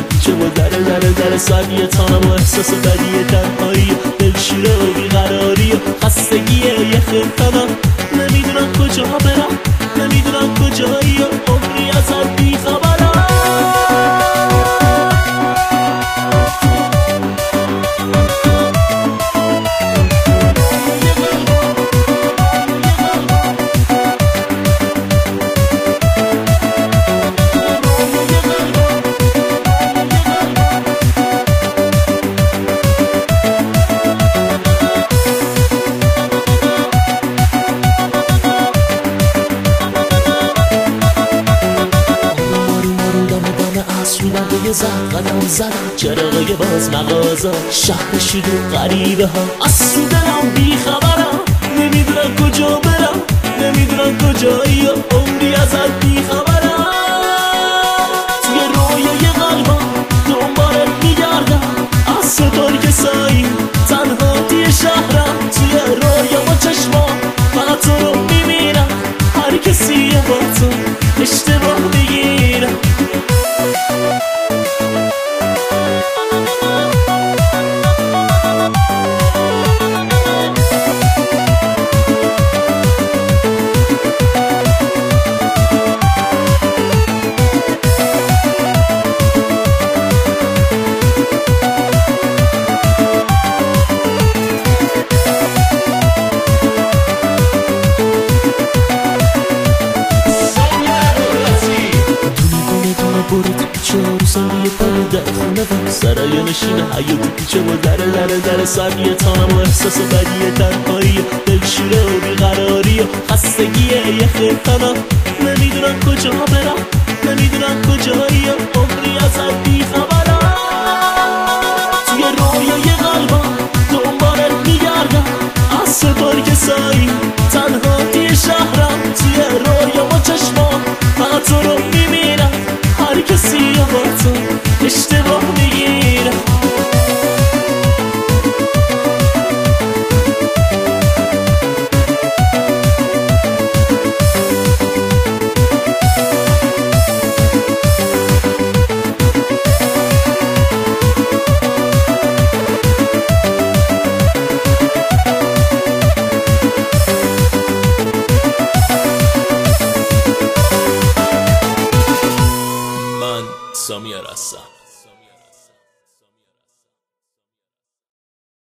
پیچه و در سردی تانم و احساس بدی تنهایی دلشوره و بیقراری و خستگی یخ تنم نمیدونم کجا برم نمیدونم کجایی و عمری ازت بیخبرم قدم زدم چراغای باز مغازه شهر شدو غریبه ها از تو دلم بیخبرم نمیدونم کجا برم نمیدونم کجایی و عمری ازت بیخبرم توی رویای قلبم دنبالت میگردم از تو ترک سایی تنها توی شهرم توی رویا و چشمام فقط تو رو میبینم هر کسی با تو اشتباه میگیرم سرای نشین حیاتی پیچه و در سردی تانم و احساس بدی تنهایی دلشوره و بیقراری و خستگی یخ تنم نمیدونم کجا برم نمیدونم کجایی و عمری ازت بیخبرم توی رویای قلبم دنبالت میگردم از تو ترک سایی تنها توی شهرم توی رویا و چشمام فقط تو رو میبینم هر کسی با تو اشتباه میگیره من سامیار هستم.